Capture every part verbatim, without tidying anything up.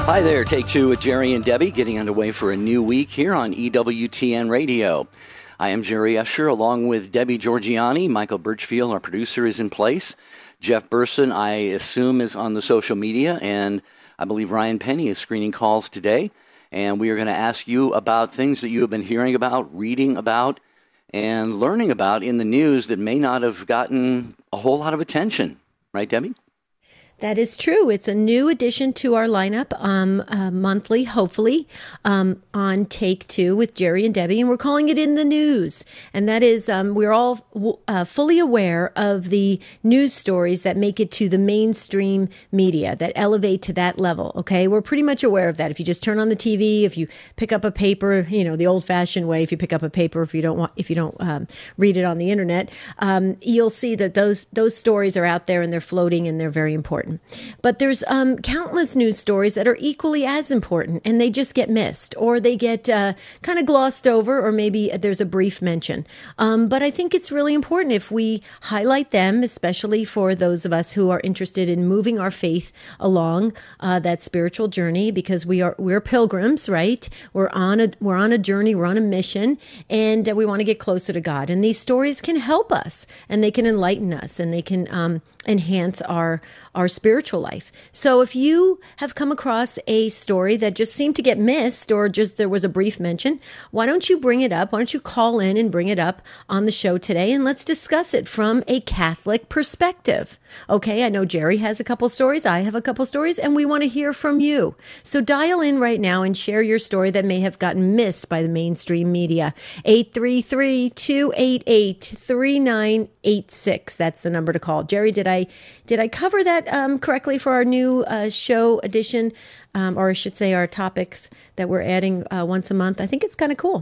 Hi there, Take Two with Jerry and Debbie, getting underway for a new week here on E W T N Radio. I am Jerry Usher, along with Debbie Georgiani. Michael Birchfield, our producer, is in place. Jeff Burson, I assume, is on the social media, and I believe Ryan Penny is screening calls today. And we are going to ask you about things that you have been hearing about, reading about, and learning about in the news that may not have gotten a whole lot of attention. Right, Debbie? That is true. It's a new addition to our lineup, um, uh, monthly, hopefully, um, on Take Two with Jerry and Debbie, and we're calling it In the News. And that is, um, we're all uh, fully aware of the news stories that make it to the mainstream media, that elevate to that level, okay? We're pretty much aware of that. If you just turn on the T V, if you pick up a paper, you know, the old-fashioned way, if you pick up a paper, if you don't want, if you don't um, read it on the internet, um, you'll see that those those stories are out there and they're floating and they're very important. But there's um, countless news stories that are equally as important, and they just get missed, or they get uh, kind of glossed over, or maybe there's a brief mention. Um, but I think it's really important if we highlight them, especially for those of us who are interested in moving our faith along uh, that spiritual journey, because we are we're pilgrims, right? We're on a we're on a journey, we're on a mission, and uh, we want to get closer to God. And these stories can help us, and they can enlighten us, and they can um, enhance our our spiritual life. So if you have come across a story that just seemed to get missed, or just there was a brief mention, why don't you bring it up? Why don't you call in and bring it up on the show today, and let's discuss it from a Catholic perspective. Okay, I know Jerry has a couple stories, I have a couple stories, and we want to hear from you. So dial in right now and share your story that may have gotten missed by the mainstream media. eight three three, two eight eight, three nine eight six. That's the number to call. Jerry, did I did I cover that um, correctly for our new uh, show edition, um, or I should say our topics that we're adding uh, once a month? I think it's kind of cool.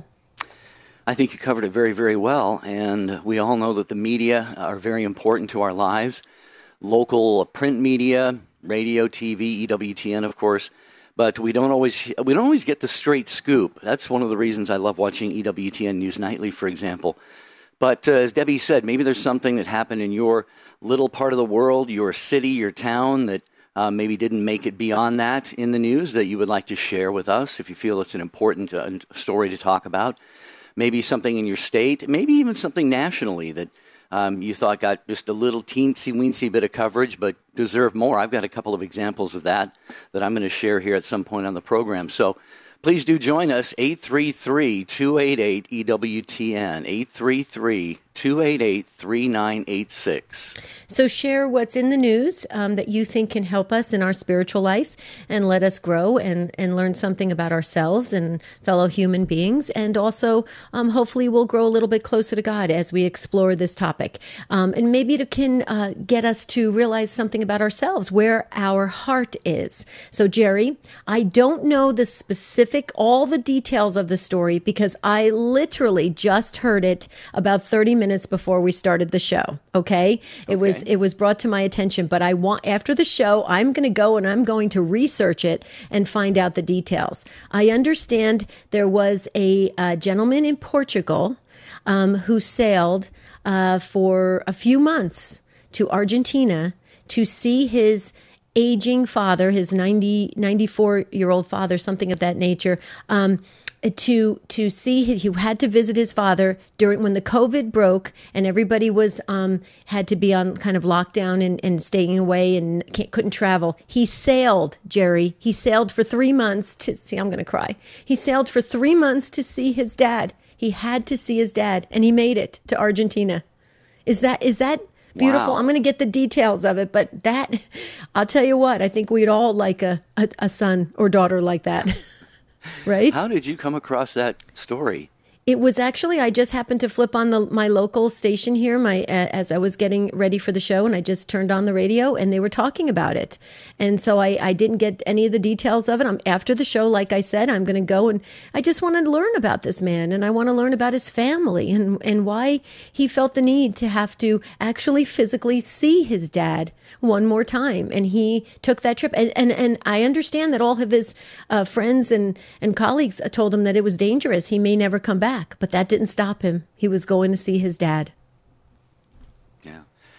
I think you covered it very, very well, and we all know that the media are very important to our lives. Local print media, radio, T V, E W T N, of course, but we don't always we don't always get the straight scoop. That's one of the reasons I love watching E W T N News Nightly, for example. But uh, as Debbie said, maybe there's something that happened in your little part of the world, your city, your town, that uh, maybe didn't make it beyond that in the news that you would like to share with us if you feel it's an important uh, story to talk about. Maybe something in your state, maybe even something nationally that um, you thought got just a little teensy-weensy bit of coverage but deserved more. I've got a couple of examples of that that I'm going to share here at some point on the program. So please do join us, eight three three, two eight eight, E W T N, eight three three, two eight eight, three nine eight six. So share what's in the news um, that you think can help us in our spiritual life and let us grow and, and learn something about ourselves and fellow human beings. And also, um, hopefully, we'll grow a little bit closer to God as we explore this topic. Um, and maybe it can uh, get us to realize something about ourselves, where our heart is. So, Jerry, I don't know the specific, all the details of the story because I literally just heard it about thirty minutes before we started the show. Okay. It okay. was, it was brought to my attention, but I want, after the show, I'm going to go and I'm going to research it and find out the details. I understand there was a, a gentleman in Portugal um, who sailed uh, for a few months to Argentina to see his aging father, his ninety, ninety-four year old father, something of that nature, um, to to see he, he had to visit his father during when the COVID broke and everybody was um had to be on kind of lockdown and, and staying away and can't, couldn't travel. He sailed, Jerry. He sailed for three months to see. I'm going to cry. He sailed for three months to see his dad. He had to see his dad, and he made it to Argentina. Is that is that beautiful? Wow. I'm going to get the details of it, but that I'll tell you what. I think we'd all like a a, a son or daughter like that. Right? How did you come across that story? It was actually, I just happened to flip on the my local station here my uh, as I was getting ready for the show, and I just turned on the radio and they were talking about it. And so I, I didn't get any of the details of it. I'm, after the show, like I said, I'm going to go and I just want to learn about this man, and I want to learn about his family and, and why he felt the need to have to actually physically see his dad one more time. And he took that trip. And, and, and I understand that all of his uh, friends and, and colleagues told him that it was dangerous. He may never come back, but that didn't stop him. He was going to see his dad. Yeah.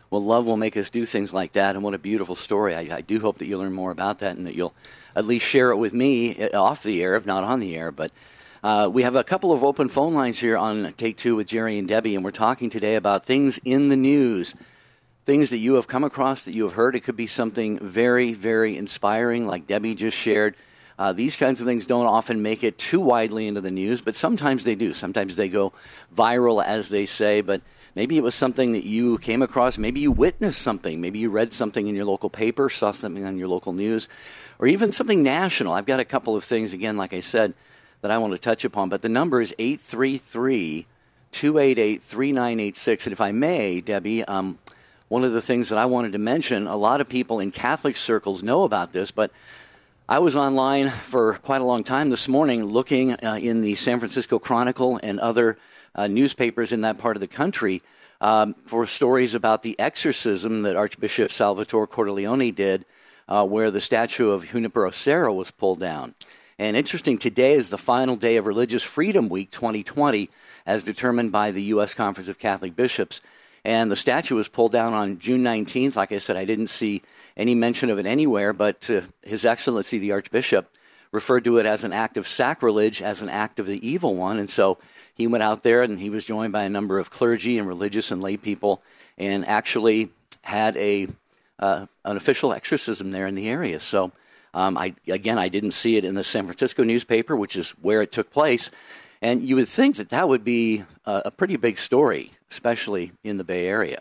Well, love will make us do things like that, and what a beautiful story. I, I do hope that you'll learn more about that and that you'll at least share it with me off the air, if not on the air. But uh, we have a couple of open phone lines here on Take Two with Jerry and Debbie, and we're talking today about things in the news, things that you have come across, that you have heard. It could be something very, very inspiring, like Debbie just shared. Uh, these kinds of things don't often make it too widely into the news, but sometimes they do. Sometimes they go viral, as they say, but maybe it was something that you came across. Maybe you witnessed something. Maybe you read something in your local paper, saw something on your local news, or even something national. I've got a couple of things, again, like I said, that I want to touch upon, but the number is eight three three, two eight eight, three nine eight six. And if I may, Debbie, um, one of the things that I wanted to mention, a lot of people in Catholic circles know about this, but I was online for quite a long time this morning looking uh, in the San Francisco Chronicle and other uh, newspapers in that part of the country um, for stories about the exorcism that Archbishop Salvatore Cordileone did, uh, where the statue of Junipero Serra was pulled down. And interesting, today is the final day of Religious Freedom Week twenty twenty, as determined by the U S Conference of Catholic Bishops. And the statue was pulled down on June nineteenth. Like I said, I didn't see any mention of it anywhere, but uh, His Excellency the Archbishop referred to it as an act of sacrilege, as an act of the evil one. And so he went out there and he was joined by a number of clergy and religious and lay people and actually had a uh, an official exorcism there in the area. So um, I again, I didn't see it in the San Francisco newspaper, which is where it took place. And you would think that that would be a, a pretty big story, especially in the Bay Area.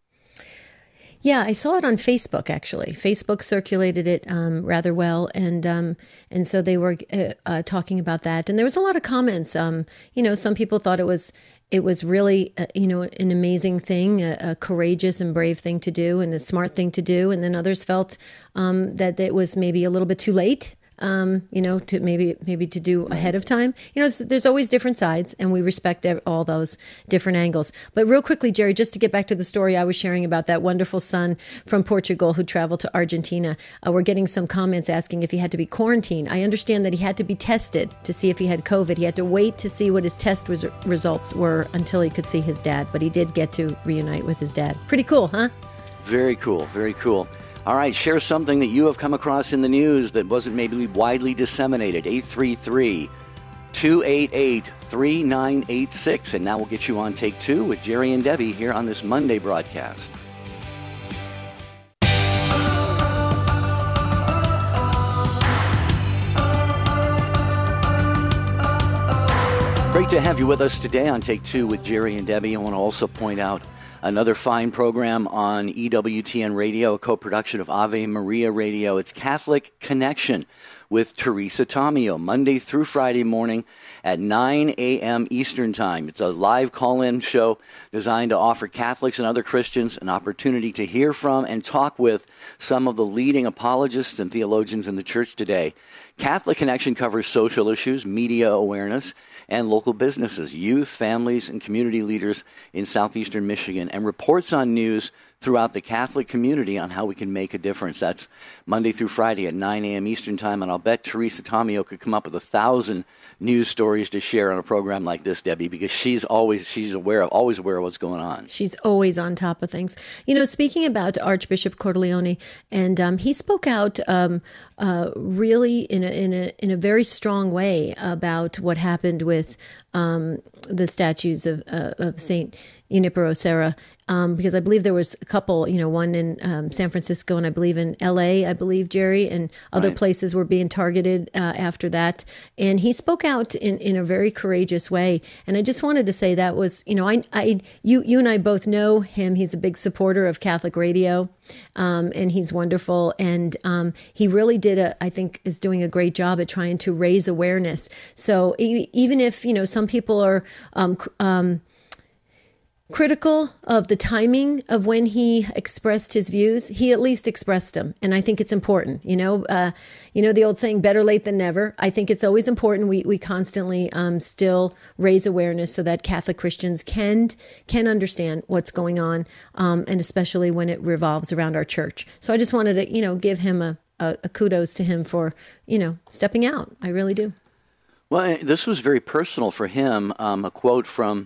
Yeah, I saw it on Facebook, actually. Facebook circulated it um, rather well, and um, and so they were uh, uh, talking about that. And there was a lot of comments. Um, you know, some people thought it was it was really, uh, you know, an amazing thing, a, a courageous and brave thing to do, and a smart thing to do. And then others felt um, that it was maybe a little bit too late. Um, you know, to maybe maybe to do ahead of time. You know, there's always different sides, and we respect all those different angles. But real quickly, Jerry, just to get back to the story I was sharing about that wonderful son from Portugal who traveled to Argentina, uh, we're getting some comments asking if he had to be quarantined. I understand that he had to be tested to see if he had COVID. He had to wait to see what his test res- results were until he could see his dad, but he did get to reunite with his dad. Pretty cool, huh? Very cool, very cool. All right, share something that you have come across in the news that wasn't maybe widely disseminated. eight three three, two eight eight, three nine eight six. And now we'll get you on Take Two with Jerry and Debbie here on this Monday broadcast. Great to have you with us today on Take Two with Jerry and Debbie. I want to also point out another fine program on E W T N Radio, a co-production of Ave Maria Radio. It's Catholic Connection with Teresa Tomeo, Monday through Friday morning at nine a.m. Eastern Time. It's a live call-in show designed to offer Catholics and other Christians an opportunity to hear from and talk with some of the leading apologists and theologians in the church today. Catholic Connection covers social issues, media awareness, and local businesses, youth, families, and community leaders in southeastern Michigan, and reports on news throughout the Catholic community on how we can make a difference. That's Monday through Friday at nine a.m. Eastern Time, and I'll bet Teresa Tomeo could come up with a thousand news stories to share on a program like this, Debbie, because she's always she's aware of always aware of what's going on. She's always on top of things. You know, speaking about Archbishop Cordileone, and um, he spoke out um, uh, really in a in a in a very strong way about what happened with um, the statues of uh, of Saint Junipero Serra. Um, because I believe there was a couple, you know, one in um, San Francisco and I believe in L A, I believe, Jerry, and other right. places were being targeted uh, after that. And he spoke out in, in a very courageous way. And I just wanted to say that was, you know, I, I, you, you and I both know him. He's a big supporter of Catholic radio, um, and he's wonderful. And um, he really did, a, I think, is doing a great job at trying to raise awareness. So e- even if, you know, some people are, um, um, critical of the timing of when he expressed his views, he at least expressed them. And I think it's important. You know, uh, you know, the old saying, better late than never. I think it's always important. We we constantly um, still raise awareness so that Catholic Christians can can understand what's going on, um, and especially when it revolves around our church. So I just wanted to, you know, give him a, a, a kudos to him for, you know, stepping out. I really do. Well, this was very personal for him. Um, a quote from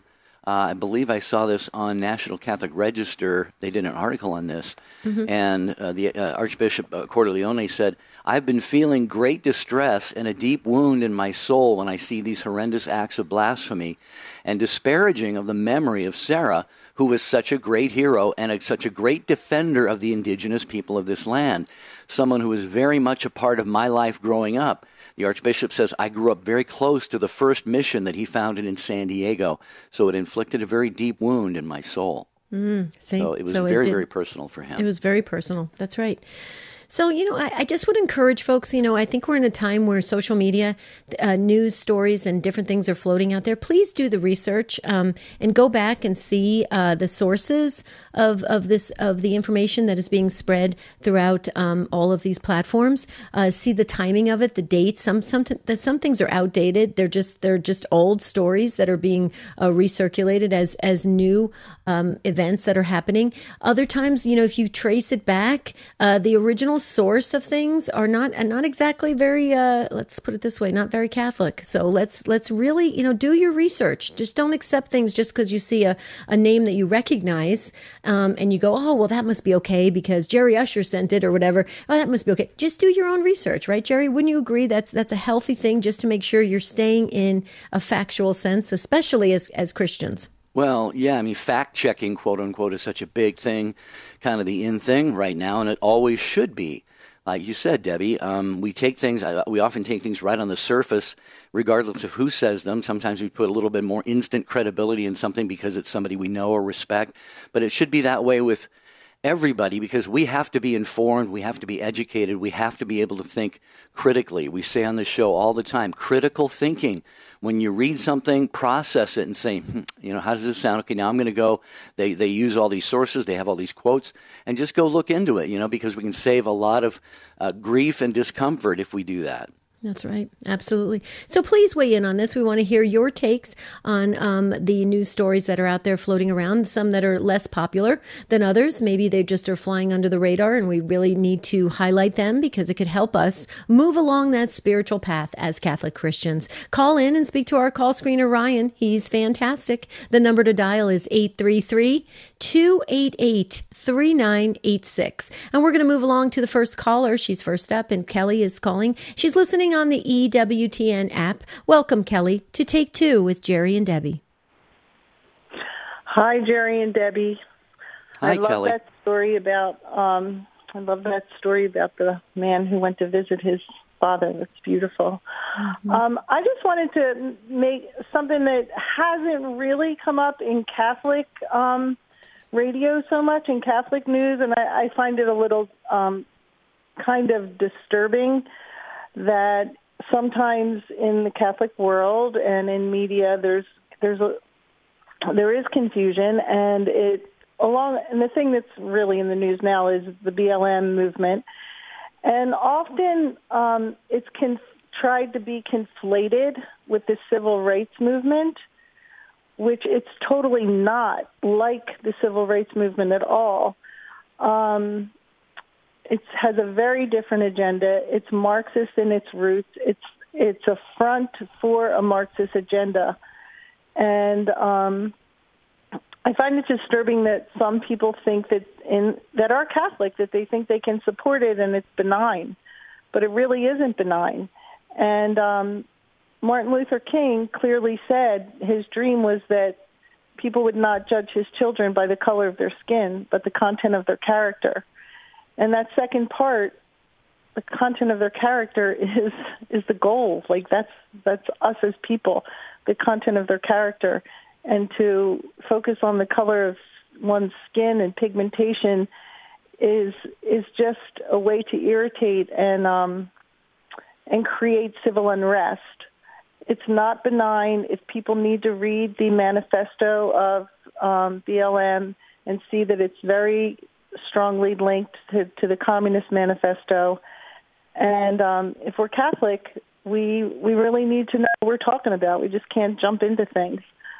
Uh, I believe I saw this on National Catholic Register. They did an article on this, mm-hmm. and uh, the uh, Archbishop uh, Cordileone said, "I've been feeling great distress and a deep wound in my soul when I see these horrendous acts of blasphemy and disparaging of the memory of Sarah, who was such a great hero and a, such a great defender of the indigenous people of this land, someone who was very much a part of my life growing up." The Archbishop says, "I grew up very close to the first mission that he founded in San Diego, so it inflicted a very deep wound in my soul." Mm, so it was so very, it very personal for him. It was very personal. That's right. So, you know, I, I just would encourage folks, you know, I think we're in a time where social media, uh, news stories and different things are floating out there. Please do the research um, and go back and see uh, the sources of, of this, of the information that is being spread throughout um, all of these platforms. Uh, see the timing of it, the dates. Some, some, some things are outdated. They're just, they're just old stories that are being uh, recirculated as, as new um, events that are happening. Other times, you know, if you trace it back, uh, the original source of things are not not exactly very uh let's put it this way, not very Catholic. So let's let's really, you know, do your research. Just don't accept things just because you see a, a name that you recognize um and you go, oh well, that must be okay because Jerry Usher sent it or whatever. Oh, that must be okay. Just do your own research, right, Jerry? Wouldn't you agree that's that's a healthy thing, just to make sure you're staying in a factual sense, especially as as Christians? Well, yeah, I mean, fact-checking, quote-unquote, is such a big thing, kind of the in thing right now, and it always should be. Like you said, Debbie, um, we take things, uh, we often take things right on the surface, regardless of who says them. Sometimes we put a little bit more instant credibility in something because it's somebody we know or respect, but it should be that way with everybody, because we have to be informed, we have to be educated, we have to be able to think critically. We say on the show all the time, critical thinking. When you read something, process it and say, hmm, you know, how does this sound? Okay, now I'm going to go. They they use all these sources, they have all these quotes, and just go look into it, you know, because we can save a lot of uh, grief and discomfort if we do that. That's right. Absolutely. So please weigh in on this. We want to hear your takes on um, the news stories that are out there floating around, some that are less popular than others. Maybe they just are flying under the radar and we really need to highlight them because it could help us move along that spiritual path as Catholic Christians. Call in and speak to our call screener, Ryan. He's fantastic. The number to dial is eight three three, two eight eight, three nine eight six. And we're going to move along to the first caller. She's first up, and Kelly is calling. She's listening on the E W T N app. Welcome, Kelly, to Take Two with Jerry and Debbie. Hi, Jerry and Debbie. Hi, I love Kelly. that story about. Um, I love that story about the man who went to visit his father. That's beautiful. Mm-hmm. Um, I just wanted to make something that hasn't really come up in Catholic um, radio so much, in Catholic news, and I, I find it a little um, kind of disturbing that sometimes in the Catholic world and in media, there's there's a there is confusion, and it along and the thing that's really in the news now is the B L M movement, and often um, it's con- tried to be conflated with the civil rights movement, which it's totally not like the civil rights movement at all. Um, It has a very different agenda. It's Marxist in its roots. It's it's a front for a Marxist agenda. And um, I find it disturbing that some people think that in that are Catholic, that they think they can support it and it's benign. But it really isn't benign. And um, Martin Luther King clearly said his dream was that people would not judge his children by the color of their skin, but the content of their character. And that second part, the content of their character, is is the goal. Like that's that's us as people, the content of their character, and to focus on the color of one's skin and pigmentation is is just a way to irritate and um, and create civil unrest. It's not benign. If people need to read the manifesto of um, B L M and see that it's very strongly linked to, to the Communist Manifesto. And um, if we're Catholic, we we really need to know what we're talking about. We just can't jump into things.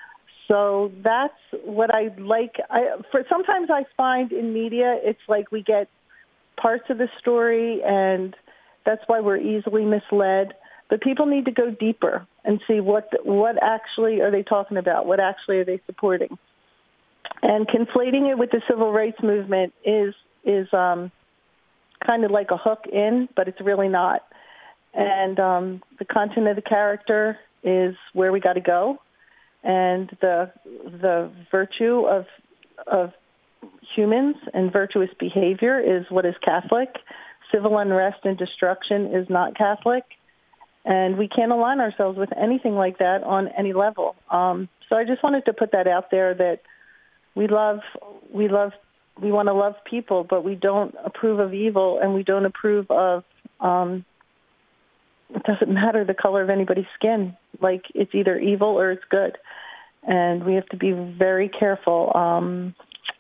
So that's what I like. I, for sometimes I find in media, it's like we get parts of the story, and that's why we're easily misled. But people need to go deeper. and see what what actually are they talking about, what actually are they supporting. And conflating it with the civil rights movement is is um, kind of like a hook in, but it's really not. And um, the content of the character is where we got to go, and the the virtue of of humans and virtuous behavior is what is Catholic. Civil unrest and destruction is not Catholic, and we can't align ourselves with anything like that on any level. Um, so I just wanted to put that out there, that we love, we love, we want to love people, but we don't approve of evil, and we don't approve of. Um, it doesn't matter the color of anybody's skin. Like, it's either evil or it's good, and we have to be very careful. Um,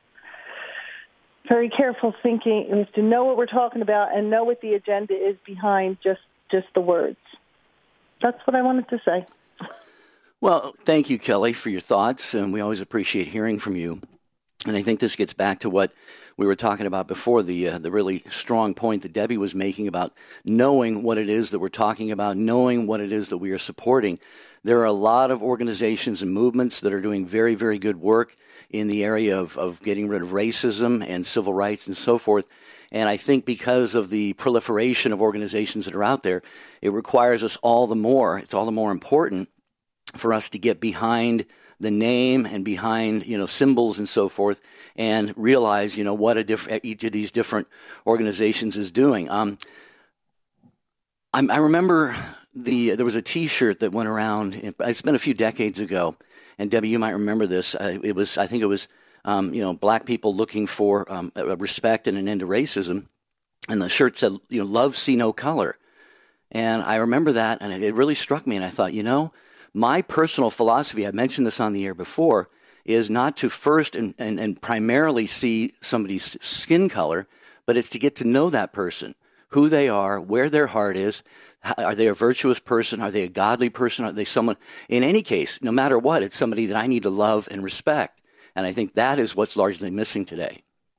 very careful thinking. We have to know what we're talking about and know what the agenda is behind just just the words. That's what I wanted to say. Well, thank you, Kelly, for your thoughts, and we always appreciate hearing from you. And I think this gets back to what we were talking about before, the uh, the really strong point that Debbie was making about knowing what it is that we're talking about, knowing what it is that we are supporting. There are a lot of organizations and movements that are doing very, very good work in the area of, of getting rid of racism and civil rights and so forth. And I think because of the proliferation of organizations that are out there, it requires us all the more, it's all the more important for us to get behind the name and behind, you know, symbols and so forth, and realize, you know, what a diff- each of these different organizations is doing. Um, I, I remember the there was a T-shirt that went around. It's been a few decades ago, and Debbie, you might remember this. Uh, it was, I think, it was, um, you know, black people looking for um, respect and an end to racism, and the shirt said, you know, "Love, see no color." And I remember that, and it really struck me. And I thought, you know, my personal philosophy, I mentioned this on the air before, is not to first and, and, and primarily see somebody's skin color, but it's to get to know that person, who they are, where their heart is. Are they a virtuous person? Are they a godly person? Are they someone, in any case, no matter what, it's somebody that I need to love and respect. And I think that is what's largely missing today.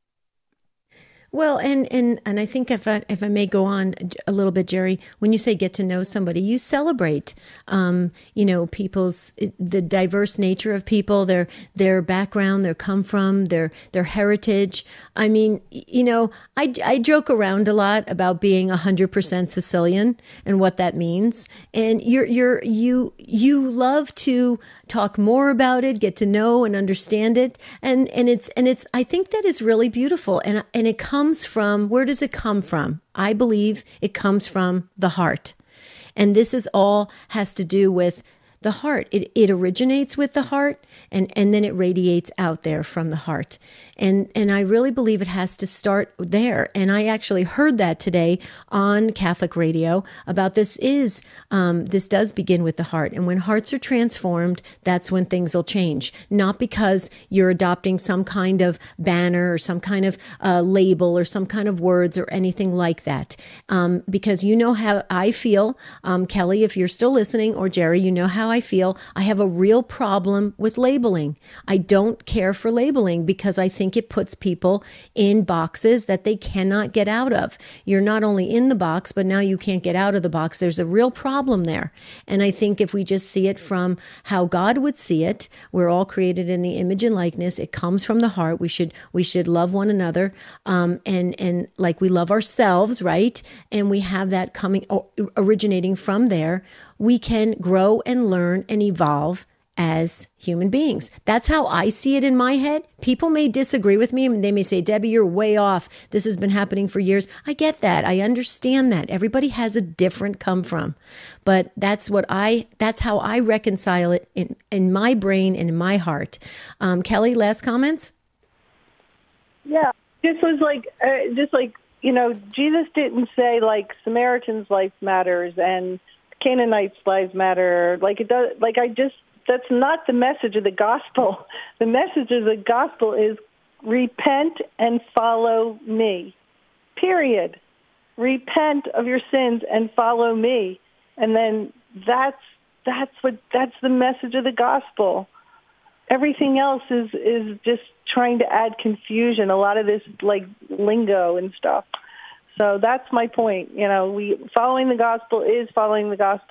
Well, and, and, and I think if I, if I may go on a little bit, Jerry, when you say get to know somebody, you celebrate, um, you know, people's, the diverse nature of people, their, their background, their come from, their, their heritage. I mean, you know, I, I joke around a lot about being a hundred percent Sicilian and what that means. And you're, you're, you, you love to talk more about it, get to know and understand it. And, and it's, and it's, I think that is really beautiful. And, and it comes from, where does it come from? I believe it comes from the heart. And this is all has to do with the heart. It it originates with the heart, and, and then it radiates out there from the heart. And and I really believe it has to start there. And I actually heard that today on Catholic radio about this is, um, this does begin with the heart. And when hearts are transformed, that's when things will change. Not because you're adopting some kind of banner or some kind of uh, label or some kind of words or anything like that. Um, because you know how I feel, um, Kelly, if you're still listening, or Jerry, you know how I feel. I have a real problem with labeling. I don't care for labeling because I think it puts people in boxes that they cannot get out of. You're not only in the box, but now you can't get out of the box. There's a real problem there. And I think if we just see it from how God would see it, we're all created in the image and likeness. It comes from the heart. We should we should love one another, um, and and like we love ourselves, right? And we have that coming originating from there. We can grow and learn and evolve as human beings. That's how I see it in my head. People may disagree with me, and they may say, Debbie, you're way off. This has been happening for years. I get that. I understand that. Everybody has a different come from. But that's what I, that's how I reconcile it in, in my brain and in my heart. Um, Kelly, last comments? Yeah, this was like, uh, just like, you know, Jesus didn't say like Samaritan's life matters and Canaanites' lives matter. Like it does, like I just, that's not the message of the gospel. The message of the gospel is repent and follow me, period. Repent of your sins and follow me. And then that's, that's what, that's the message of the gospel. Everything else is, is just trying to add confusion, a lot of this like lingo and stuff. So that's my point. You know, we following the gospel is following the gospel.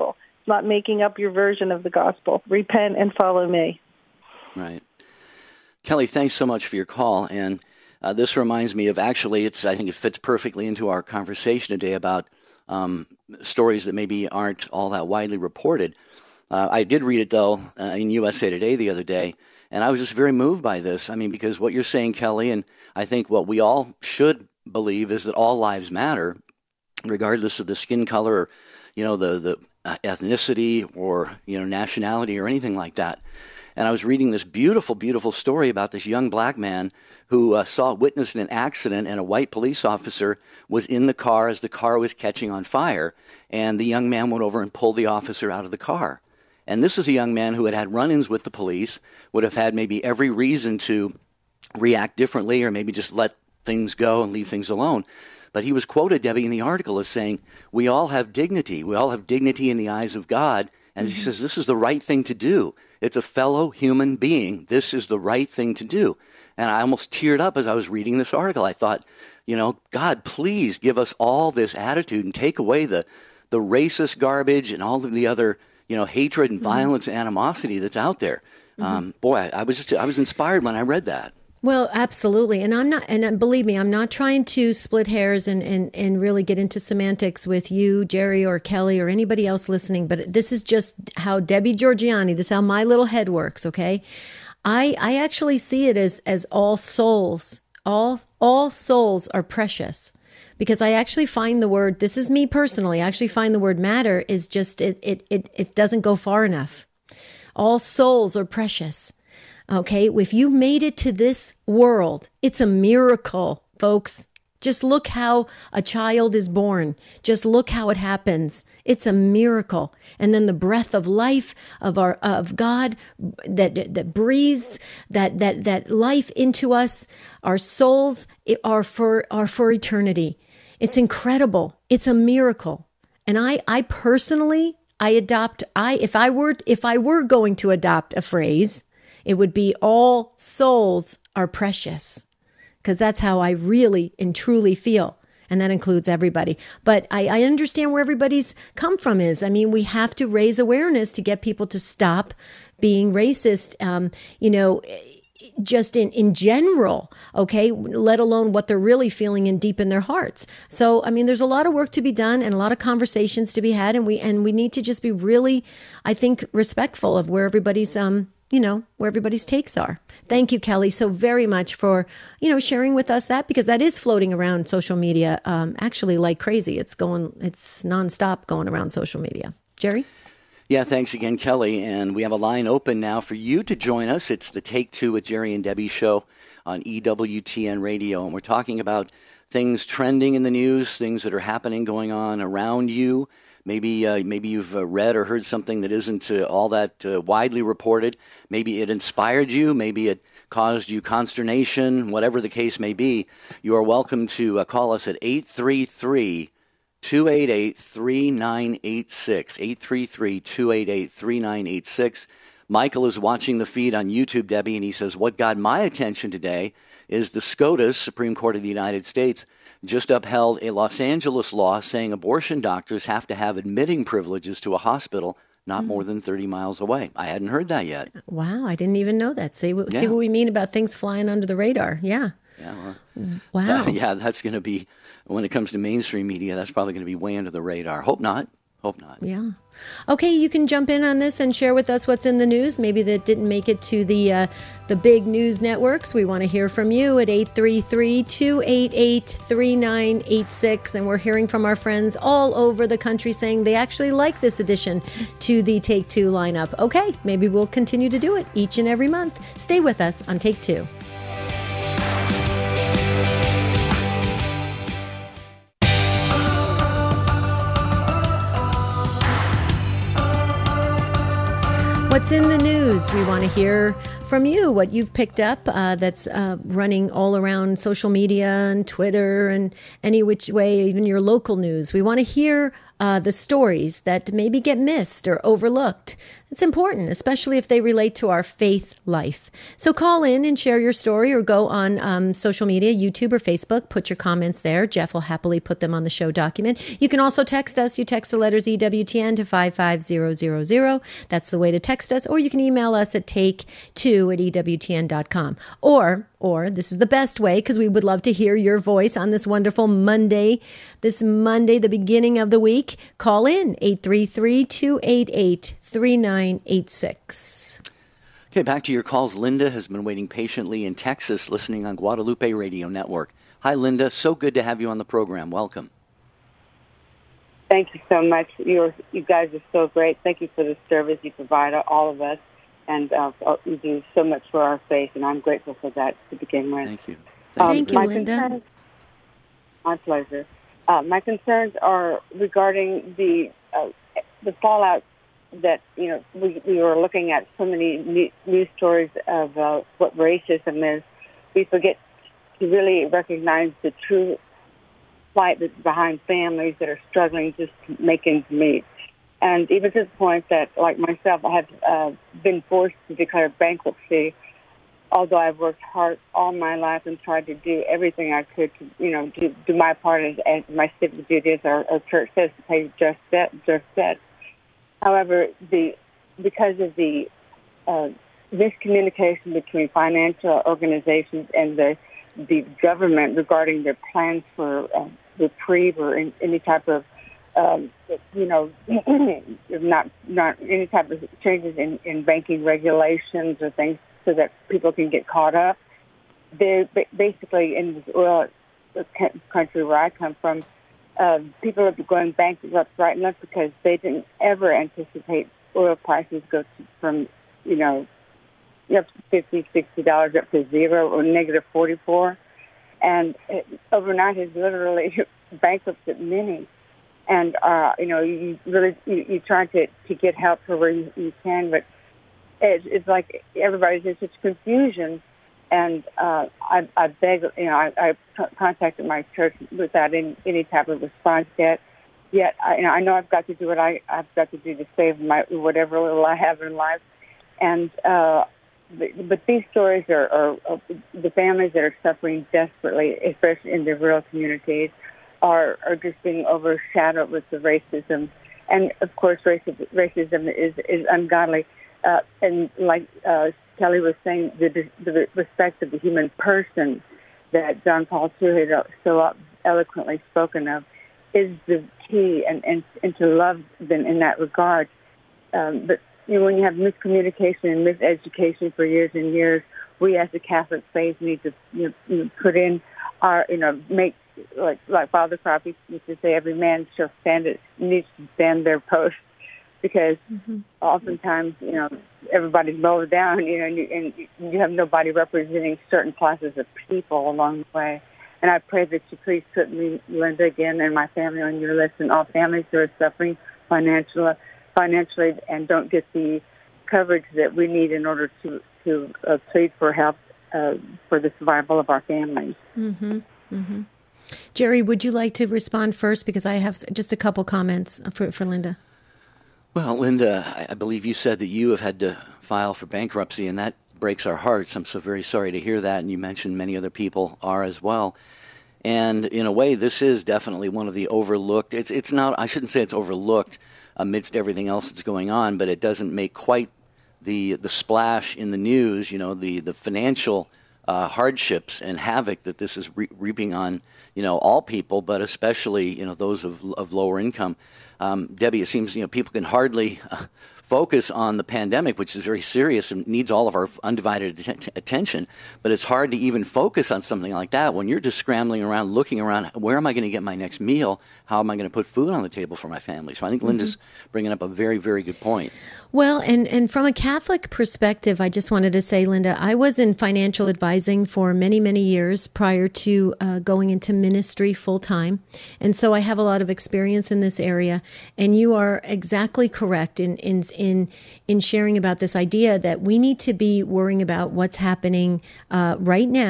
not making up your version of the gospel. Repent and follow me. Right. Kelly, thanks so much for your call. And uh, this reminds me of, actually, it's I think it fits perfectly into our conversation today about um, stories that maybe aren't all that widely reported. Uh, I did read it, though, uh, in U S A Today the other day, and I was just very moved by this. I mean, because what you're saying, Kelly, and I think what we all should believe is that all lives matter, regardless of the skin color, or, you know, the, the ethnicity or, you know, nationality or anything like that. And I was reading this beautiful, beautiful story about this young black man who uh, saw, witnessed an accident, and a white police officer was in the car as the car was catching on fire. And the young man went over and pulled the officer out of the car. And this is a young man who had had run-ins with the police, would have had maybe every reason to react differently or maybe just let things go and leave things alone. But he was quoted, Debbie, in the article as saying, we all have dignity. We all have dignity in the eyes of God. And mm-hmm. he says, this is the right thing to do. It's a fellow human being. This is the right thing to do. And I almost teared up as I was reading this article. I thought, you know, God, please give us all this attitude and take away the, the racist garbage and all of the other, you know, hatred and violence and animosity that's out there. Mm-hmm. Um, boy, I, I was just, I was inspired when I read that. Well, absolutely. And I'm not, and believe me, I'm not trying to split hairs and, and, and really get into semantics with you, Jerry, or Kelly, or anybody else listening. But this is just how Debbie Georgianni, this is how my little head works. Okay. I, I actually see it as, as all souls, all, all souls are precious. Because I actually find the word, this is me personally, I actually find the word matter is just, it, it, it, it doesn't go far enough. All souls are precious. Okay, if you made it to this world, it's a miracle, folks. Just look how a child is born. Just look how it happens. It's a miracle. And then the breath of life of our of God that that breathes that that that life into us, our souls are for are for eternity. It's incredible. It's a miracle. And I I personally I adopt I if I were if I were going to adopt a phrase, it would be all souls are precious, because that's how I really and truly feel. And that includes everybody. But I, I understand where everybody's come from is. I mean, we have to raise awareness to get people to stop being racist, um, you know, just in, in general, okay, let alone what they're really feeling in deep in their hearts. So, I mean, there's a lot of work to be done and a lot of conversations to be had. And we and we need to just be really, I think, respectful of where everybody's um you know, where everybody's takes are. Thank you, Kelly, so very much for, you know, sharing with us that, because that is floating around social media um, actually like crazy. It's going, it's nonstop going around social media. Jerry? Yeah, thanks again, Kelly. And we have a line open now for you to join us. It's the Take Two with Jerry and Debbie show on E W T N Radio. And we're talking about things trending in the news, things that are happening, going on around you. Maybe uh, maybe you've uh, read or heard something that isn't uh, all that uh, widely reported. Maybe it inspired you. Maybe it caused you consternation. Whatever the case may be, you are welcome to uh, call us at eight three three, two eight eight, three nine eight six, eight three three, two eight eight, three nine eight six. Michael is watching the feed on YouTube, Debbie, and he says, what got my attention today is the SCOTUS, Supreme Court of the United States, just upheld a Los Angeles law saying abortion doctors have to have admitting privileges to a hospital not mm-hmm. more than thirty miles away. I hadn't heard that yet. Wow, I didn't even know that. See what, yeah. see what we mean about things flying under the radar. Yeah. Yeah. Well, wow. Uh, yeah, that's going to be, when it comes to mainstream media, that's probably going to be way under the radar. Hope not. Hope not. Yeah. Okay, you can jump in on this and share with us what's in the news. Maybe that didn't make it to the uh, the big news networks. We want to hear from you at eight three three, two eight eight, three nine eight six. And we're hearing from our friends all over the country saying they actually like this addition to the Take Two lineup. Okay, maybe we'll continue to do it each and every month. Stay with us on Take Two. What's in the news? We want to hear from you, what you've picked up uh, that's uh, running all around social media and Twitter and any which way, even your local news. We want to hear uh, the stories that maybe get missed or overlooked. It's important, especially if they relate to our faith life. So call in and share your story, or go on um, social media, YouTube or Facebook, put your comments there. Jeff will happily put them on the show document. You can also text us. You text the letters E W T N to five five zero zero zero. That's the way to text us. Or you can email us at take two at E W T N dot com. Or, or this is the best way, because we would love to hear your voice on this wonderful Monday, this Monday, the beginning of the week. Call in eight three three, two eight eight, three nine eight six. Okay, back to your calls. Linda has been waiting patiently in Texas, listening on Guadalupe Radio Network. Hi, Linda. So good to have you on the program. Welcome. Thank you so much. You're, you guys are so great. Thank you for the service you provide all of us, and uh, you do so much for our faith, and I'm grateful for that to begin with. Thank you. Thank, um, Thank you, my Linda. Concerns, my pleasure. Uh, my concerns are regarding the uh, the fallout that, you know, we, we were looking at so many new, news stories of uh, what racism is. We forget to really recognize the true plight that's behind families that are struggling just to make ends meet. And even to the point that, like myself, I have uh, been forced to declare bankruptcy, although I've worked hard all my life and tried to do everything I could to, you know, do, do my part as, as my civic duty, as our, our church says, to pay just debt, just debt. However, the because of the uh, miscommunication between financial organizations and the the government regarding their plans for uh, reprieve or in, any type of, um, you know, not not any type of changes in, in banking regulations or things so that people can get caught up. They're basically in this oil country where I come from. Uh, people are going bankrupt right now because they didn't ever anticipate oil prices go to, from, you know, up to fifty, sixty dollars up to zero or negative forty-four. And it, overnight has literally bankrupted many. And, uh, you know, you really, you, you try to, to get help for where you, you can, but it, it's like everybody's in such confusion. And uh, I, I beg, you know, I, I t- contacted my church without any, any type of response yet. Yet, I, you know, I know I've got to do what I, I've got to do to save my whatever little I have in life. And uh, but, but these stories are, are, are the families that are suffering desperately, especially in the rural communities, are are just being overshadowed with the racism. And of course, racism, racism is is ungodly. Uh, and like uh, Kelly was saying, the, the respect of the human person that John Paul the Second had so eloquently spoken of is the key, and, and, and to love them in that regard. Um, but you know, when you have miscommunication and miseducation for years and years, we as the Catholic faith need to, you know, put in our, you know, make, like like Father Crappy used to say, every man shall stand it, needs to stand their post. Because mm-hmm. oftentimes, you know, everybody's lower down, you know, and you, and you have nobody representing certain classes of people along the way. And I pray that you please put me, Linda, again, and my family on your list, and all families who are suffering financially, financially and don't get the coverage that we need in order to, to uh, plead for help uh, for the survival of our families. Mm-hmm. Mm-hmm. Jerry, would you like to respond first? Because I have just a couple comments for, for Linda. Well, Linda, I believe you said that you have had to file for bankruptcy, and that breaks our hearts. I'm so very sorry to hear that, and you mentioned many other people are as well. And in a way, this is definitely one of the overlooked. It's it's not. I shouldn't say it's overlooked amidst everything else that's going on, but it doesn't make quite the the splash in the news. You know, the the financial uh, hardships and havoc that this is re- reaping on, you know, all people, but especially, you know, those of of lower income. Um, Debbie, it seems, you know, people can hardly uh, focus on the pandemic, which is very serious and needs all of our undivided att- attention. But it's hard to even focus on something like that when you're just scrambling around, looking around, where am I going to get my next meal? How am I going to put food on the table for my family? So I think mm-hmm. Linda's bringing up a very, very good point. Well, and, and from a Catholic perspective, I just wanted to say, Linda, I was in financial advising for many, many years prior to uh, going into ministry full time. And so I have a lot of experience in this area. And you are exactly correct in, in, in, in sharing about this idea that we need to be worrying about what's happening uh, right now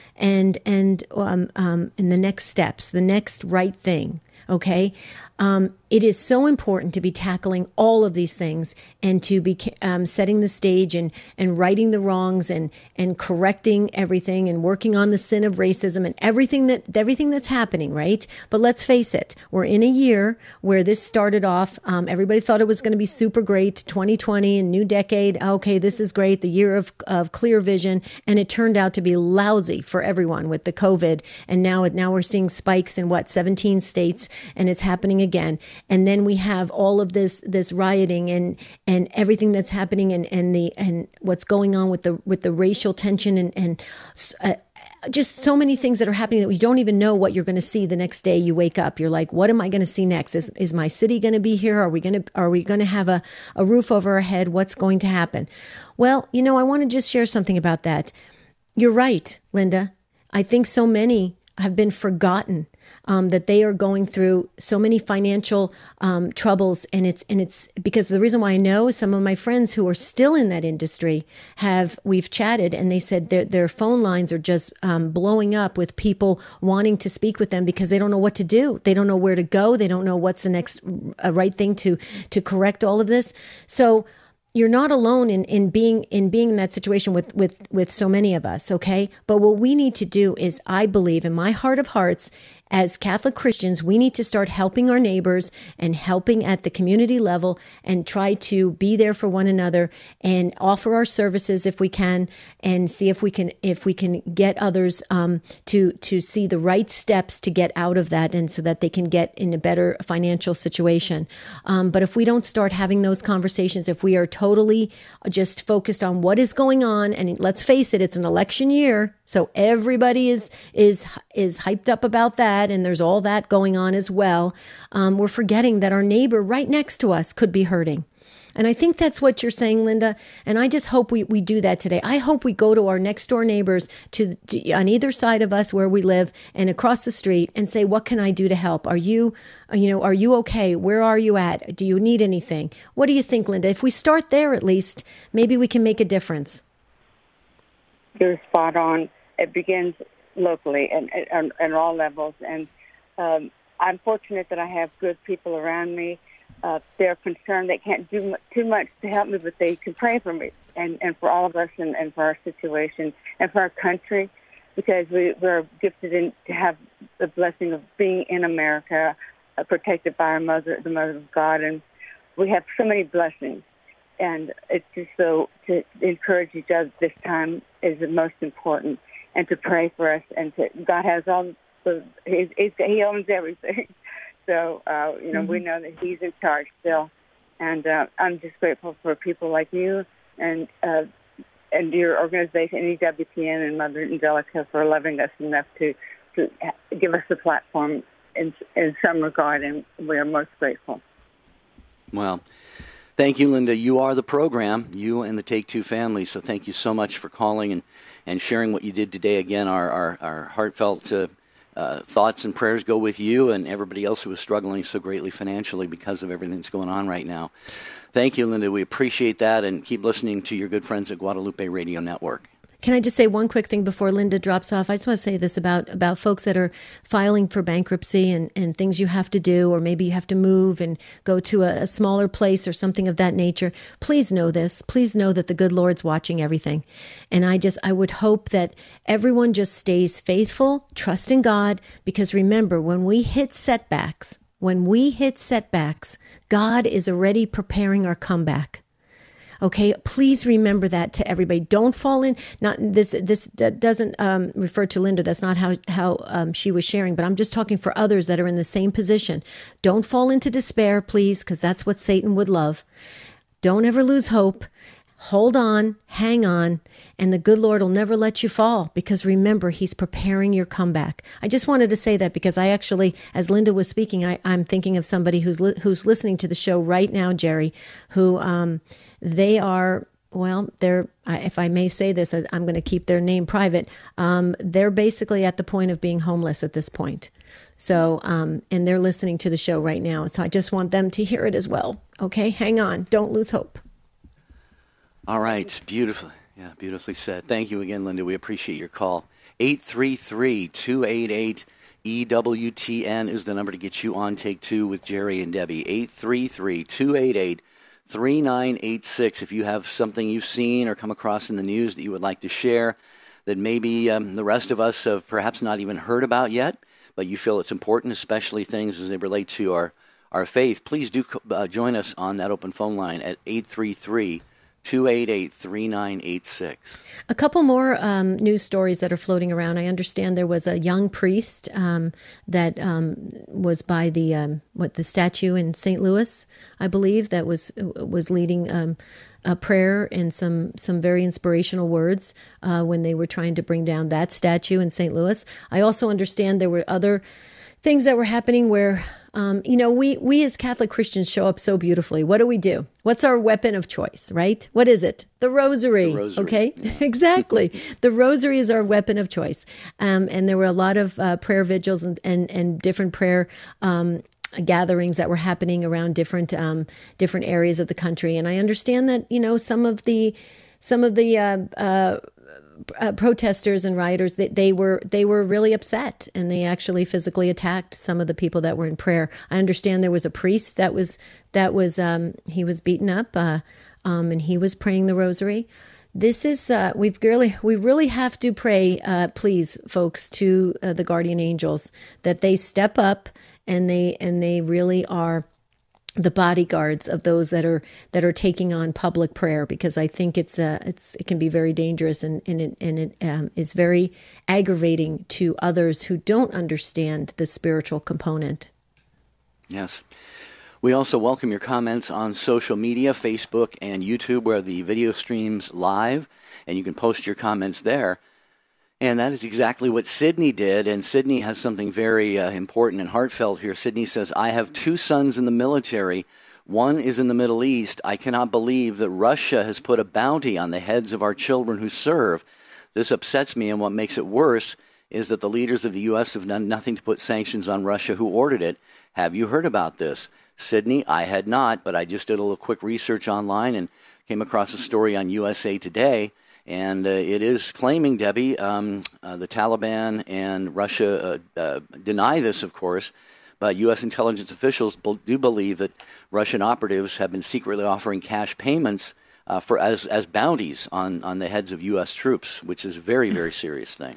and and um, um, and the next steps, the next right thing. Okay, um, it is so important to be tackling all of these things and to be um, setting the stage and and righting the wrongs and and correcting everything and working on the sin of racism and everything that everything that's happening, right? But let's face it, we're in a year where this started off. Um, everybody thought it was going to be super great, twenty twenty and new decade. Okay, this is great, the year of of clear vision, and it turned out to be lousy for everyone with the COVID. And now now we're seeing spikes in what seventeen states. And it's happening again. And then we have all of this this rioting and and everything that's happening and, and the and what's going on with the with the racial tension and and uh, just so many things that are happening that we don't even know what you're going to see the next day you wake up. You're like, what am I going to see next? Is is my city going to be here? Are we going to are we going to have a, a roof over our head? What's going to happen? Well, you know, I want to just share something about that. You're right, Linda. I think so many have been forgotten. Um, that they are going through so many financial um, troubles, and it's and it's because the reason why I know is some of my friends who are still in that industry have we've chatted, and they said their their phone lines are just um, blowing up with people wanting to speak with them because they don't know what to do, they don't know where to go, they don't know what's the next uh, right thing to to correct all of this. So you're not alone in, in being in being in that situation with, with, with so many of us, okay? But what we need to do is, I believe, in my heart of hearts, as Catholic Christians, we need to start helping our neighbors and helping at the community level and try to be there for one another and offer our services if we can, and see if we can if we can get others um, to to see the right steps to get out of that, and so that they can get in a better financial situation. Um, but if we don't start having those conversations, if we are totally just focused on what is going on, and let's face it, it's an election year, so everybody is is is hyped up about that. And there's all that going on as well. Um, we're forgetting that our neighbor right next to us could be hurting. And I think that's what you're saying, Linda. And I just hope we, we do that today. I hope we go to our next door neighbors to, to on either side of us where we live and across the street and say, what can I do to help? Are you, you know, are you okay? Where are you at? Do you need anything? What do you think, Linda? If we start there, at least, maybe we can make a difference. You're spot on. It begins locally and at, at all levels. And um, I'm fortunate that I have good people around me. Uh, they're concerned. They can't do m- too much to help me, but they can pray for me and, and for all of us and, and for our situation and for our country, because we, we're gifted in, to have the blessing of being in America, uh, protected by our mother, the Mother of God. And we have so many blessings. And it's just so to encourage each other this time is the most important. And to pray for us, and to, God has all the, he's, he's, He owns everything. So, uh, you know, mm-hmm. we know that He's in charge still. And uh, I'm just grateful for people like you and uh, and your organization, E W T N, and Mother Angelica for loving us enough to, to give us a platform in, in some regard, and we are most grateful. Well, thank you, Linda. You are the program, you and the Take Two family. So thank you so much for calling and, and sharing what you did today. Again, our, our, our heartfelt uh, uh, thoughts and prayers go with you and everybody else who is struggling so greatly financially because of everything that's going on right now. Thank you, Linda. We appreciate that, and keep listening to your good friends at Guadalupe Radio Network. Can I just say one quick thing before Linda drops off? I just want to say this about, about folks that are filing for bankruptcy and, and things you have to do, or maybe you have to move and go to a, a smaller place or something of that nature. Please know this. Please know that the good Lord's watching everything. And I just, I would hope that everyone just stays faithful, trust in God, because remember, when we hit setbacks, when we hit setbacks, God is already preparing our comeback. Okay, please remember that to everybody. Don't fall in. Not this. This doesn't um, refer to Linda. That's not how how um, she was sharing. But I'm just talking for others that are in the same position. Don't fall into despair, please, because that's what Satan would love. Don't ever lose hope. Hold on, hang on, and the good Lord will never let you fall, because remember, He's preparing your comeback. I just wanted to say that because I actually, as Linda was speaking, I, I'm thinking of somebody who's li- who's listening to the show right now, Jerry, who um, they are, well, they're, if I may say this, I'm going to keep their name private. Um, they're basically at the point of being homeless at this point. So, um, and they're listening to the show right now. So I just want them to hear it as well. Okay, hang on. Don't lose hope. All right. Beautiful. Yeah, beautifully said. Thank you again, Linda. We appreciate your call. eight three three, two eight eight, E W T N is the number to get you on Take Two with Jerry and Debbie. eight three three, two eight eight, three nine eight six. If you have something you've seen or come across in the news that you would like to share that maybe um, the rest of us have perhaps not even heard about yet, but you feel it's important, especially things as they relate to our, our faith, please do uh, join us on that open phone line at eight three three, two eight eight, three nine eight six. A couple more um, news stories that are floating around. I understand there was a young priest um, that um, was by the um, what the statue in Saint Louis, I believe, that was was leading um, a prayer and some some very inspirational words uh, when they were trying to bring down that statue in Saint Louis. I also understand there were other things that were happening where, um, you know, we, we as Catholic Christians show up so beautifully. What do we do? What's our weapon of choice, right? What is it? The rosary. The rosary. Okay, yeah. Exactly. The rosary is our weapon of choice. Um, and there were a lot of uh, prayer vigils and, and, and different prayer um, gatherings that were happening around different um, different areas of the country. And I understand that, you know, some of the some of the uh, uh, Uh, protesters and rioters, they, they were they were really upset, and they actually physically attacked some of the people that were in prayer. I understand there was a priest that was that was um, he was beaten up, uh, um, and he was praying the rosary. This is uh, we've really we really have to pray, uh, please, folks, to uh, the guardian angels that they step up and they and they really are the bodyguards of those that are that are taking on public prayer, because I think it's uh, it's it can be very dangerous, and and it, and it um, is very aggravating to others who don't understand the spiritual component. Yes. We also welcome your comments on social media, Facebook and YouTube, where the video streams live, and you can post your comments there. And that is exactly what Sydney did, and Sydney has something very uh, important and heartfelt here. Sydney says, I have two sons in the military. One is in the Middle East. I cannot believe that Russia has put a bounty on the heads of our children who serve. This upsets me, and what makes it worse is that the leaders of the U S have done nothing to put sanctions on Russia, who ordered it. Have you heard about this? Sydney, I had not, but I just did a little quick research online and came across a story on U S A Today. And uh, it is claiming, Debbie, um, uh, the Taliban and Russia uh, uh, deny this, of course, but U S intelligence officials be- do believe that Russian operatives have been secretly offering cash payments uh, for as as bounties on, on the heads of U S troops, which is a very, very serious thing.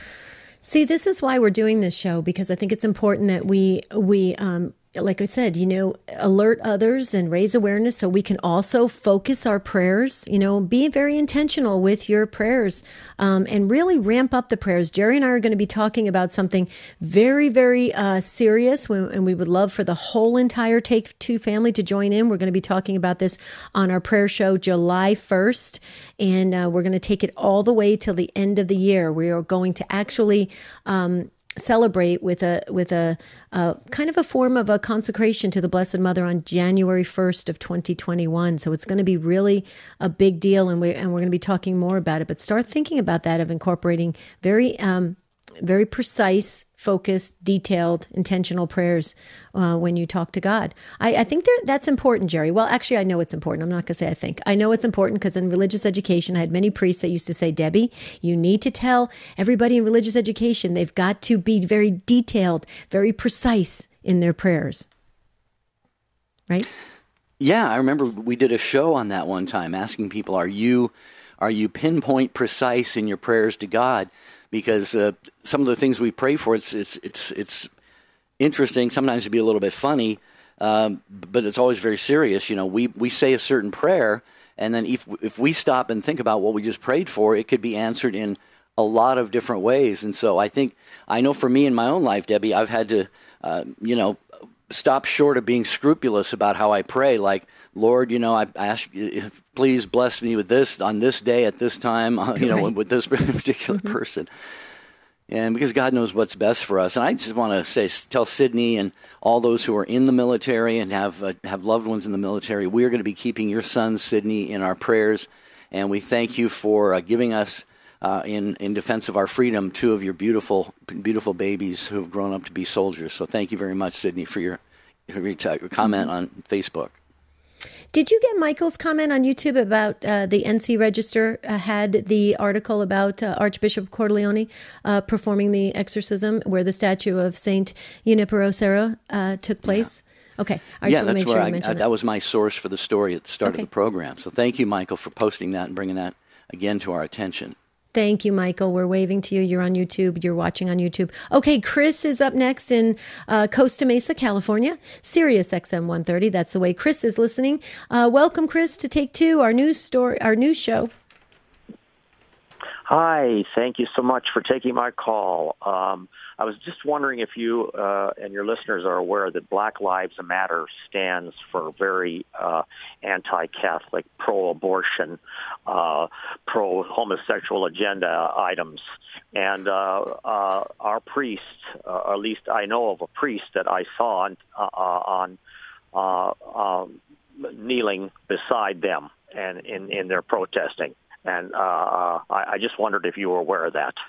See, this is why we're doing this show, because I think it's important that we we um, like I said, you know, alert others and raise awareness so we can also focus our prayers, you know, be very intentional with your prayers um, and really ramp up the prayers. Jerry and I are going to be talking about something very, very uh, serious, and we would love for the whole entire Take Two family to join in. We're going to be talking about this on our prayer show July first, and uh, we're going to take it all the way till the end of the year. We are going to actually um, celebrate with a with a uh, kind of a form of a consecration to the Blessed Mother on January first of twenty twenty-one. So it's going to be really a big deal, and we and we're going to be talking more about it. But start thinking about that, of incorporating very um, very precise, focused, detailed, intentional prayers uh, when you talk to God. I, I think that's important, Jerry. Well, actually, I know it's important. I'm not going to say I think. I know it's important because in religious education, I had many priests that used to say, Debbie, you need to tell everybody in religious education they've got to be very detailed, very precise in their prayers. Right? Yeah, I remember we did a show on that one time, asking people, are you are you pinpoint precise in your prayers to God? Because uh, some of the things we pray for, it's it's it's it's interesting. Sometimes it'd be a little bit funny, um, but it's always very serious. You know, we, we say a certain prayer, and then if if we stop and think about what we just prayed for, it could be answered in a lot of different ways. And so I think I know for me in my own life, Debbie, I've had to uh, you know stop short of being scrupulous about how I pray. Like, Lord, you know, I ask you, please bless me with this on this day at this time, uh, you know, right. with this particular mm-hmm. person. And because God knows what's best for us. And I just want to say, tell Sydney and all those who are in the military and have uh, have loved ones in the military, we're going to be keeping your son, Sydney, in our prayers. And we thank you for uh, giving us, uh, in, in defense of our freedom, two of your beautiful, beautiful babies who have grown up to be soldiers. So thank you very much, Sydney, for your, for your t- comment on Facebook. Did you get Michael's comment on YouTube about uh, the N C Register uh, had the article about uh, Archbishop Cordileone uh, performing the exorcism where the statue of Saint Junipero Serra uh, took place? Yeah. Okay. I yeah, that's make where sure I, I, I, that was my source for the story at the start okay. of the program. So thank you, Michael, for posting that and bringing that again to our attention. Thank you, Michael. We're waving to you. You're on YouTube. You're watching on YouTube. Okay, Chris is up next in uh, Costa Mesa, California. Sirius X M one thirty. That's the way Chris is listening. Uh, welcome, Chris, to Take Two, our news story, our news show. Hi. Thank you so much for taking my call. Um, I was just wondering if you uh, and your listeners are aware that Black Lives Matter stands for very uh, anti-Catholic, pro-abortion, uh, pro-homosexual agenda items. And uh, uh, our priest, uh, at least I know of a priest that I saw on, uh, on uh, um, kneeling beside them and in, in their protesting. And uh, I, I just wondered if you were aware of that.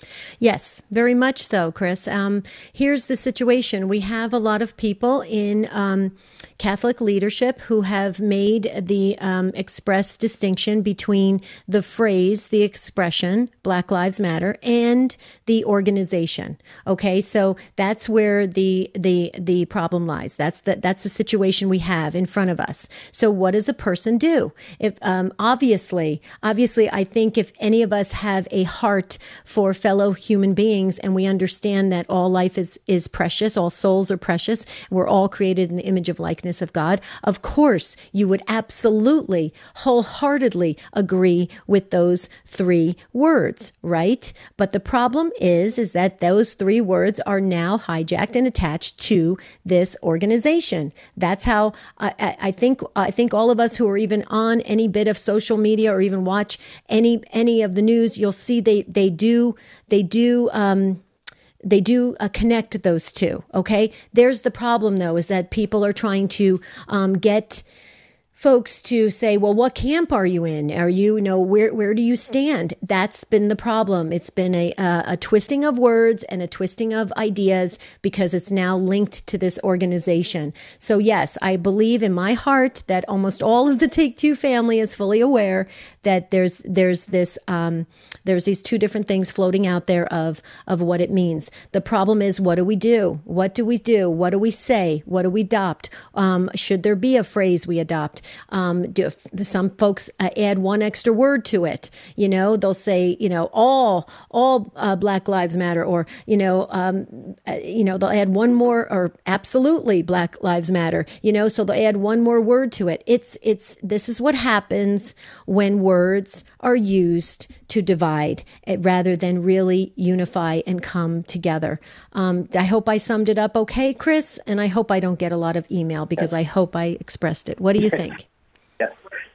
Yes, very much so, Chris. Um, here's the situation. We have a lot of people in um, Catholic leadership who have made the um, express distinction between the phrase, the expression, Black Lives Matter, and the organization. Okay, so that's where the the the problem lies. That's the, that's the situation we have in front of us. So what does a person do? If um, obviously, obviously, I think if any of us have a heart for fellow human beings, and we understand that all life is, is precious, all souls are precious, we're all created in the image of likeness of God, of course, you would absolutely, wholeheartedly agree with those three words, right? But the problem is, is that those three words are now hijacked and attached to this organization. That's how I, I think, I think all of us who are even on any bit of social media or even watch any, any of the news, you'll see they, they do They do um, they do uh, connect those two. Okay, there's the problem though, is that people are trying to um, get folks to say, well, what camp are you in? Are you, you know, where where do you stand? That's been the problem. It's been a, a a twisting of words and a twisting of ideas because it's now linked to this organization. So yes, I believe in my heart that almost all of the Take Two family is fully aware that there's there's this um, there's these two different things floating out there of of what it means. The problem is, what do we do? What do we do? What do we say? What do we adopt? Um, should there be a phrase we adopt? Um, do, some folks uh, add one extra word to it. You know, they'll say, you know, all all uh, Black Lives Matter, or you know, um, uh, you know, they'll add one more, or absolutely Black Lives Matter. You know, so they'll add one more word to it. It's it's this is what happens when words are used to divide it, rather than really unify and come together. Um, I hope I summed it up okay, Chris, and I hope I don't get a lot of email because I hope I expressed it. What do you think? Yes,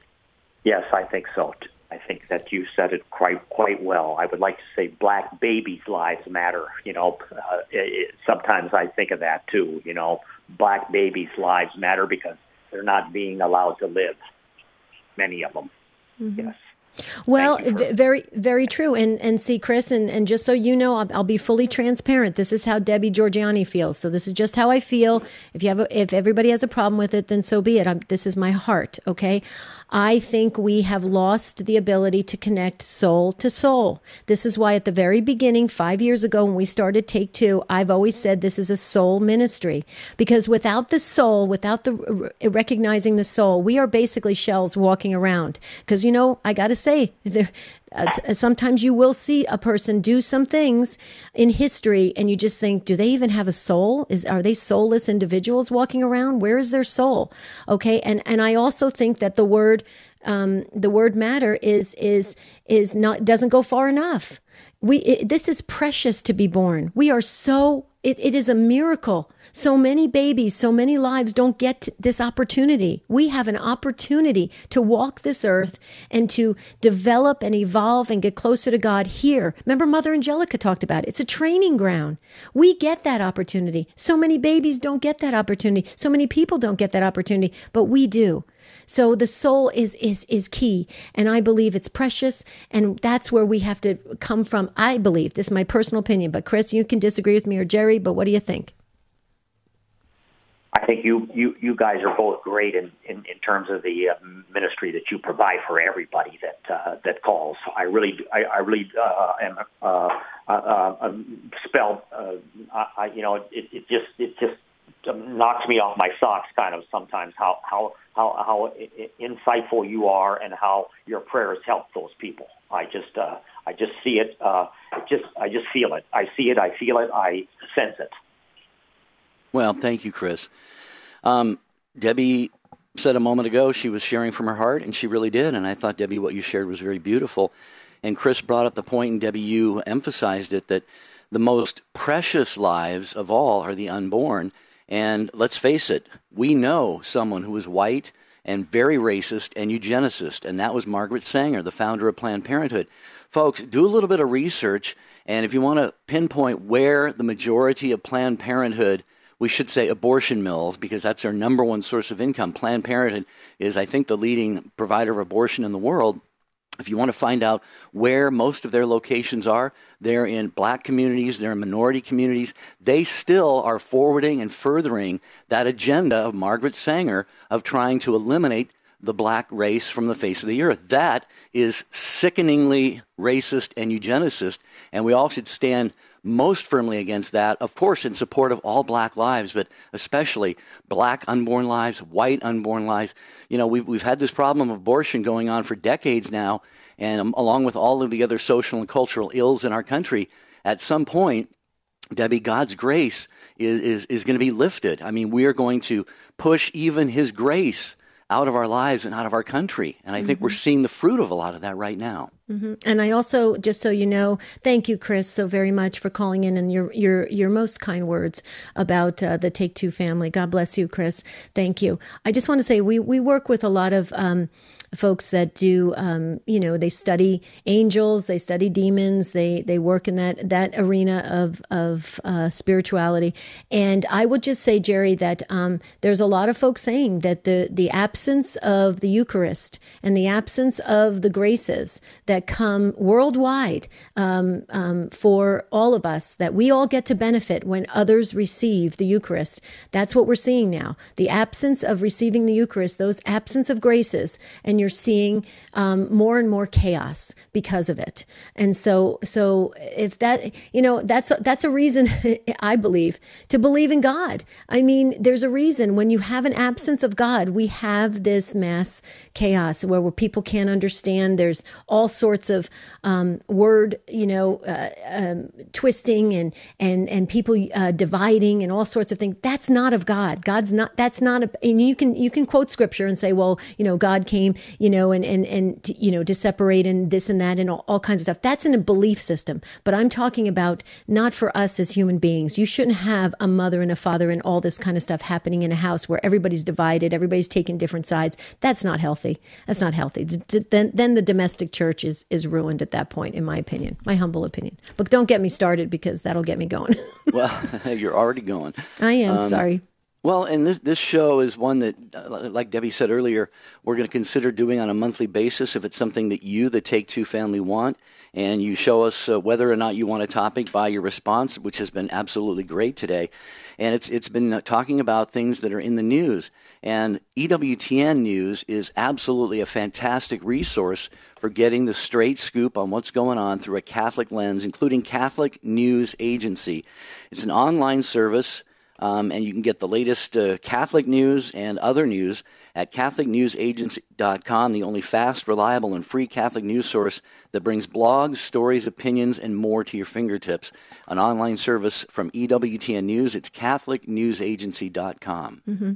yes, I think so. I think that you said it quite quite well. I would like to say Black babies' lives matter. You know, uh, it, it, sometimes I think of that too. You know, Black babies' lives matter because they're not being allowed to live. Many of them. Mm-hmm. Yes. Well, for- very, very true. And and see, Chris, and, and just so you know, I'll, I'll be fully transparent. This is how Debbie Georgiani feels. So this is just how I feel. If you have, a, if everybody has a problem with it, then so be it. I'm, this is my heart. Okay. I think we have lost the ability to connect soul to soul. This is why at the very beginning, five years ago, when we started Take Two, I've always said this is a soul ministry, because without the soul, without the recognizing the soul, we are basically shells walking around. Because, you know, I got to say, there, uh, sometimes you will see a person do some things in history and you just think, do they even have a soul? Is are they soulless individuals walking around? Where is their soul? Okay, and and I also think that the word um, the word matter is is is not doesn't go far enough. We it, this is precious to be born. We are so it, it is a miracle. So many babies, so many lives don't get this opportunity. We have an opportunity to walk this earth and to develop and evolve and get closer to God here. Remember, Mother Angelica talked about it. It's a training ground. We get that opportunity. So many babies don't get that opportunity. So many people don't get that opportunity, but we do. So the soul is is is key, and I believe it's precious, and that's where we have to come from. I believe, this is my personal opinion, but Chris, you can disagree with me, or Jerry, but what do you think? I think you, you, you guys are both great in, in, in terms of the uh, ministry that you provide for everybody that uh, that calls. I really I, I really uh, am uh, uh, uh, spelled. Uh, I, you know, it, it just it just knocks me off my socks kind of sometimes how how how, how insightful you are and how your prayers help those people. I just uh, I just see it. Uh, just I just feel it. I see it. I feel it. I sense it. Well, thank you, Chris. Um, Debbie said a moment ago she was sharing from her heart, and she really did. And I thought, Debbie, what you shared was very beautiful. And Chris brought up the point, and Debbie, you emphasized it, that the most precious lives of all are the unborn. And let's face it, we know someone who was white and very racist and eugenicist, and that was Margaret Sanger, the founder of Planned Parenthood. Folks, do a little bit of research, and if you want to pinpoint where the majority of Planned Parenthood, we should say abortion mills, because that's their number one source of income. Planned Parenthood is, I think, the leading provider of abortion in the world. If you want to find out where most of their locations are, they're in black communities, they're in minority communities. They still are forwarding and furthering that agenda of Margaret Sanger of trying to eliminate the black race from the face of the earth. That is sickeningly racist and eugenicist, and we all should stand most firmly against that, of course, in support of all black lives, but especially black unborn lives, white unborn lives. You know, we've, we've had this problem of abortion going on for decades now, and um, along with all of the other social and cultural ills in our country, at some point, Debbie, God's grace is, is, is going to be lifted. I mean, we are going to push even his grace out of our lives and out of our country. And I think mm-hmm. we're seeing the fruit of a lot of that right now. Mm-hmm. And I also, just so you know, thank you, Chris, so very much for calling in and your your your most kind words about uh, the Take Two family. God bless you, Chris. Thank you. I just want to say we we work with a lot of um, folks that do, um, you know, they study angels, they study demons, they they work in that that arena of of uh, spirituality. And I would just say, Jerry, that um, there's a lot of folks saying that the the absence of the Eucharist and the absence of the graces that that come worldwide um, um, for all of us, that we all get to benefit when others receive the Eucharist. That's what we're seeing now. The absence of receiving the Eucharist, those absence of graces, and you're seeing um, more and more chaos because of it. And so, so if that, you know, that's that's a reason, I believe, to believe in God. I mean, there's a reason when you have an absence of God, we have this mass chaos where, where people can't understand. There's all sorts sorts of um, word, you know, uh, um, twisting and and and people uh, dividing and all sorts of things. That's not of God. God's not. That's not. A, and you can you can quote scripture and say, well, you know, God came, you know, and and and to, you know, to separate and this and that and all, all kinds of stuff. That's in a belief system. But I'm talking about not for us as human beings. You shouldn't have a mother and a father and all this kind of stuff happening in a house where everybody's divided, everybody's taking different sides. That's not healthy. That's not healthy. Then then the domestic church is is ruined at that point, in my opinion, my humble opinion. But don't get me started because that'll get me going. Well, you're already going. I am, um, sorry. Well, and this this show is one that, uh, like Debbie said earlier, we're going to consider doing on a monthly basis if it's something that you, the Take Two family, want. And you show us uh, whether or not you want a topic by your response, which has been absolutely great today. And it's it's been uh, talking about things that are in the news. And E W T N News is absolutely a fantastic resource for getting the straight scoop on what's going on through a Catholic lens, including Catholic News Agency. It's an online service. Um, and you can get the latest uh, Catholic news and other news at Catholic News Agency dot com, the only fast, reliable, and free Catholic news source that brings blogs, stories, opinions, and more to your fingertips. An online service from E W T N News. It's Catholic News Agency dot com. Mm-hmm.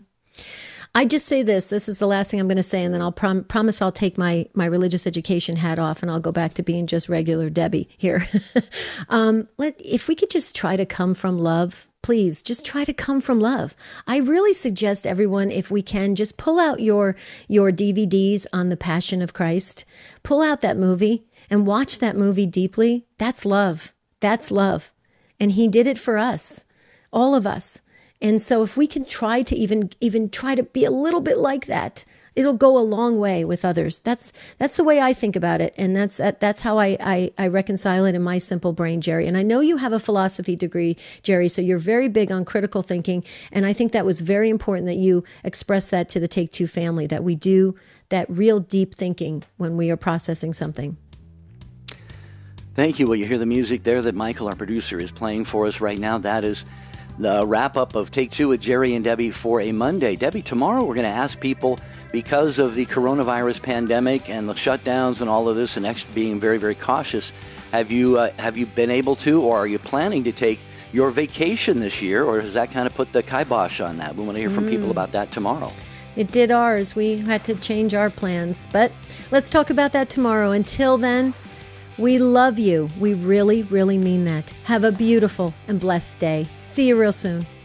I just say this. This is the last thing I'm going to say, and then I'll prom- promise I'll take my, my religious education hat off, and I'll go back to being just regular Debbie here. um, let if we could just try to come from love. Please, just try to come from love. I really suggest everyone, if we can, just pull out your your D V Ds on the Passion of Christ. Pull out that movie and watch that movie deeply. That's love. That's love. And he did it for us, all of us. And so if we can try to even even try to be a little bit like that, it'll go a long way with others. That's that's the way I think about it, and that's that's how I, I I reconcile it in my simple brain, Jerry. And I know you have a philosophy degree, Jerry, so you're very big on critical thinking, and I think that was very important that you express that to the Take Two family, that we do that real deep thinking when we are processing something. Thank you. Well, you hear the music there that Michael, our producer, is playing for us right now. That is the wrap-up of Take Two with Jerry and Debbie for a Monday. Debbie, tomorrow we're going to ask people, because of the coronavirus pandemic and the shutdowns and all of this, and actually being very, very cautious, have you uh, have you been able to, or are you planning to take your vacation this year, or does that kind of put the kibosh on that? We want to hear from mm. people about that tomorrow. It did ours. We had to change our plans, but let's talk about that tomorrow. Until then, we love you. We really, really mean that. Have a beautiful and blessed day. See you real soon.